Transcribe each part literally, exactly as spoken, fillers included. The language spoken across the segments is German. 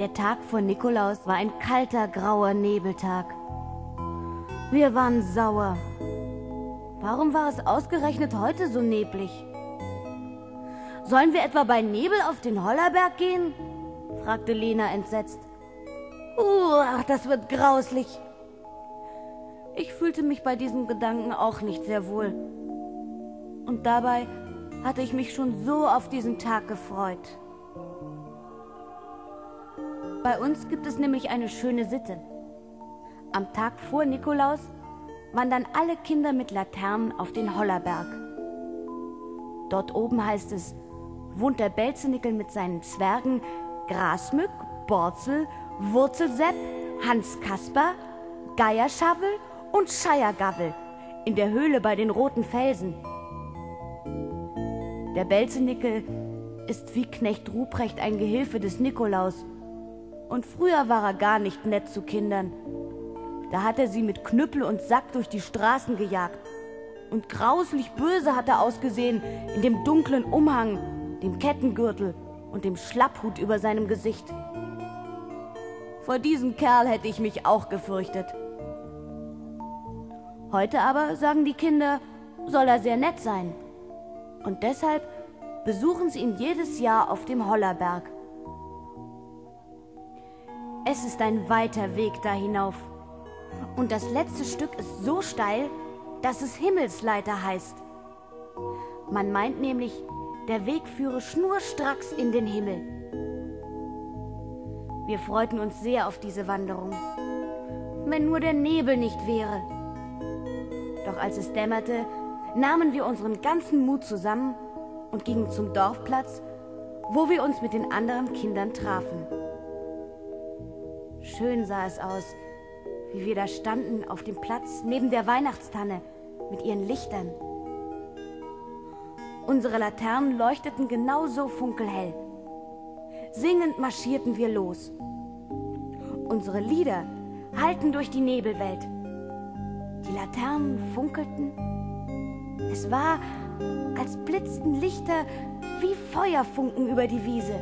Der Tag vor Nikolaus war ein kalter, grauer Nebeltag. Wir waren sauer. Warum war es ausgerechnet heute so neblig? »Sollen wir etwa bei Nebel auf den Hollerberg gehen?« fragte Lena entsetzt. »Uh, das wird grauslich.« Ich fühlte mich bei diesem Gedanken auch nicht sehr wohl. Und dabei hatte ich mich schon so auf diesen Tag gefreut. Bei uns gibt es nämlich eine schöne Sitte. Am Tag vor Nikolaus wandern alle Kinder mit Laternen auf den Hollerberg. Dort oben, heißt es, wohnt der Belzenikel mit seinen Zwergen Grasmück, Borzel, Wurzelsepp, Hans Kasper, Geierschavel und Scheiergavel in der Höhle bei den roten Felsen. Der Belzenikel ist wie Knecht Ruprecht ein Gehilfe des Nikolaus. Und früher war er gar nicht nett zu Kindern. Da hat er sie mit Knüppel und Sack durch die Straßen gejagt. Und grauslich böse hat er ausgesehen in dem dunklen Umhang, dem Kettengürtel und dem Schlapphut über seinem Gesicht. Vor diesem Kerl hätte ich mich auch gefürchtet. Heute aber sagen die Kinder, soll er sehr nett sein. Und deshalb besuchen sie ihn jedes Jahr auf dem Hollerberg. Es ist ein weiter Weg da hinauf. Und das letzte Stück ist so steil, dass es Himmelsleiter heißt. Man meint nämlich, der Weg führe schnurstracks in den Himmel. Wir freuten uns sehr auf diese Wanderung, wenn nur der Nebel nicht wäre. Doch als es dämmerte, nahmen wir unseren ganzen Mut zusammen und gingen zum Dorfplatz, wo wir uns mit den anderen Kindern trafen. Schön sah es aus, wie wir da standen auf dem Platz neben der Weihnachtstanne mit ihren Lichtern. Unsere Laternen leuchteten genauso funkelhell. Singend marschierten wir los. Unsere Lieder hallten durch die Nebelwelt. Die Laternen funkelten. Es war, als blitzten Lichter wie Feuerfunken über die Wiese.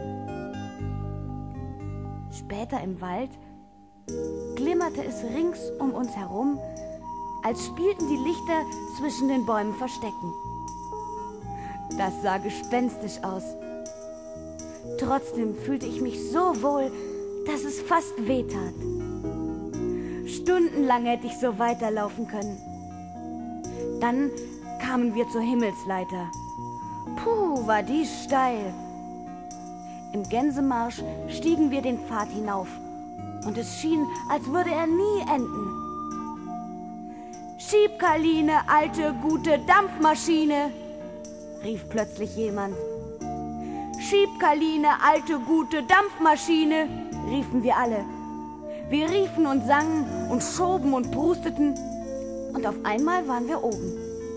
Später im Wald glimmerte es rings um uns herum, als spielten die Lichter zwischen den Bäumen Verstecken. Das sah gespenstisch aus. Trotzdem fühlte ich mich so wohl, dass es fast wehtat. Stundenlang hätte ich so weiterlaufen können. Dann kamen wir zur Himmelsleiter. Puh, war die steil. Im Gänsemarsch stiegen wir den Pfad hinauf. Und es schien, als würde er nie enden. »Schieb, Karline, alte, gute Dampfmaschine«, rief plötzlich jemand. »Schieb, Karline, alte, gute Dampfmaschine«, riefen wir alle. Wir riefen und sangen und schoben und prusteten, und auf einmal waren wir oben.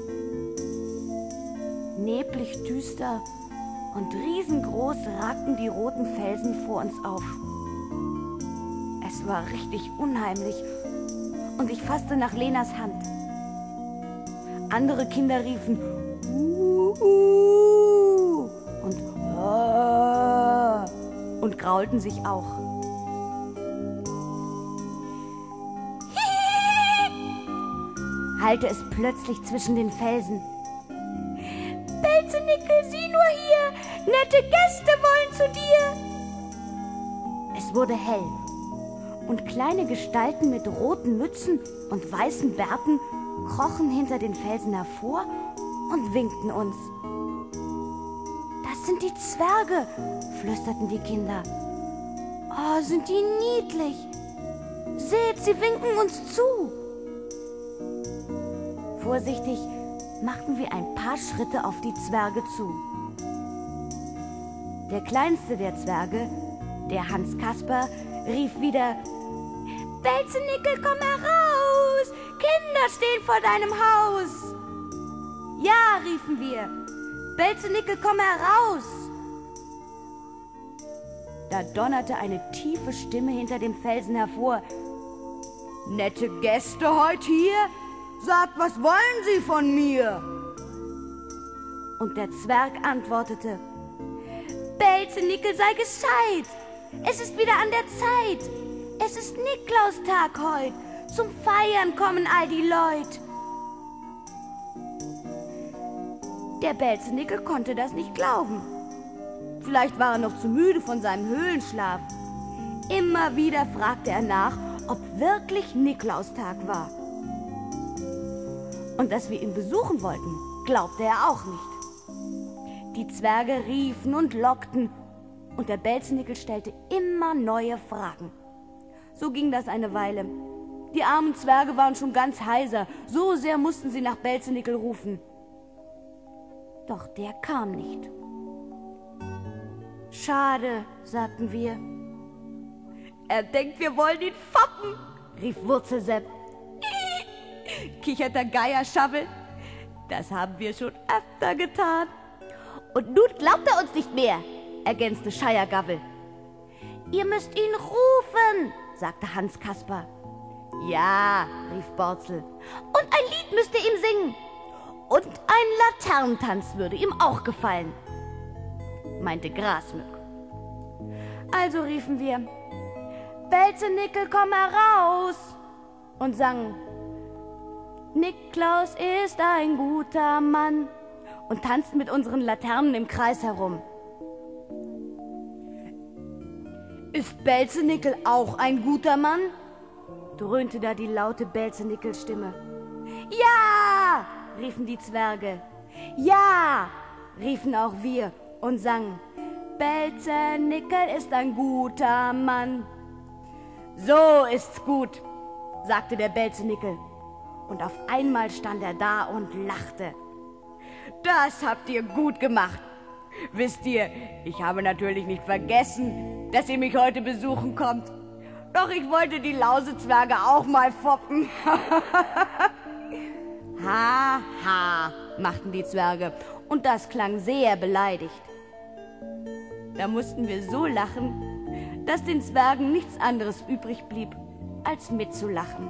Neblig düster und riesengroß ragten die roten Felsen vor uns auf. Es war richtig unheimlich und ich fasste nach Lenas Hand. Andere Kinder riefen uh, uh, und uh, und graulten sich auch. Hallte es plötzlich zwischen den Felsen. »Belzenikel, sieh nur hier! Nette Gäste wollen zu dir!« Es wurde hell. Und kleine Gestalten mit roten Mützen und weißen Bärten krochen hinter den Felsen hervor und winkten uns. »Das sind die Zwerge«, flüsterten die Kinder. »Oh, sind die niedlich! Seht, sie winken uns zu!« Vorsichtig machten wir ein paar Schritte auf die Zwerge zu. Der kleinste der Zwerge, der Hans Kasper, rief wieder: »Belzenikel, komm heraus! Kinder stehen vor deinem Haus!« »Ja«, riefen wir, »Belzenikel, komm heraus!« Da donnerte eine tiefe Stimme hinter dem Felsen hervor: »Nette Gäste heut hier? Sagt, was wollen Sie von mir?« Und der Zwerg antwortete: »Belzenikel, sei gescheit! es ist wieder an der Zeit. Es ist Niklaustag heut. Zum Feiern kommen all die Leute. Der Belzenickel konnte das nicht glauben. Vielleicht war er noch zu müde von seinem Höhlenschlaf. Immer wieder fragte er nach, ob wirklich Niklaustag war. Und dass wir ihn besuchen wollten, glaubte er auch nicht. Die Zwerge riefen und lockten, und der Belzenickel stellte immer neue Fragen. So ging das eine Weile. Die armen Zwerge waren schon ganz heiser, so sehr mussten sie nach Belzenickel rufen. Doch der kam nicht. Schade, sagten wir. Er denkt, wir wollen ihn foppen, rief Wurzelsepp. Kicherte Geierschaffel. Das haben wir schon öfter getan. Und nun glaubt er uns nicht mehr, ergänzte Scheiergaffel. Ihr müsst ihn rufen, sagte Hans Kasper. Ja, rief Borzel. Und ein Lied müsst ihr ihm singen. Und ein Laternentanz würde ihm auch gefallen, meinte Grasmück. Also riefen wir, Belzenickel, komm heraus, und sangen, Niklaus ist ein guter Mann, und tanzten mit unseren Laternen im Kreis herum. Ist Belzenickel auch ein guter Mann? Dröhnte da die laute Belzenickel-Stimme. Ja, riefen die Zwerge. Ja, riefen auch wir und sangen, Belzenickel ist ein guter Mann. So ist's gut, sagte der Belzenickel. Und auf einmal stand er da und lachte. Das habt ihr gut gemacht. Wisst ihr, ich habe natürlich nicht vergessen, dass ihr mich heute besuchen kommt. Doch ich wollte die Lausezwerge auch mal foppen. Ha, ha, machten die Zwerge. Und das klang sehr beleidigt. Da mussten wir so lachen, dass den Zwergen nichts anderes übrig blieb, als mitzulachen.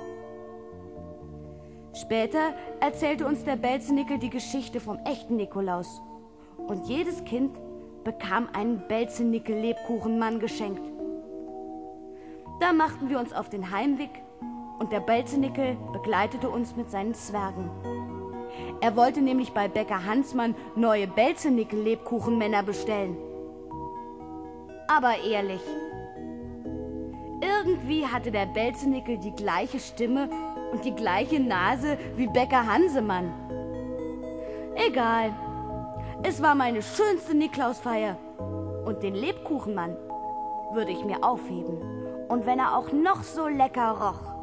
Später erzählte uns der Belzenickel die Geschichte vom echten Nikolaus. Und jedes Kind bekam einen Belzenickel-Lebkuchenmann geschenkt. Da machten wir uns auf den Heimweg und der Belzenickel begleitete uns mit seinen Zwergen. Er wollte nämlich bei Bäcker Hansmann neue Belzenickel-Lebkuchenmänner bestellen. Aber ehrlich, irgendwie hatte der Belzenickel die gleiche Stimme und die gleiche Nase wie Bäcker Hansemann. Egal, es war meine schönste Niklausfeier und den Lebkuchenmann würde ich mir aufheben. Und wenn er auch noch so lecker roch.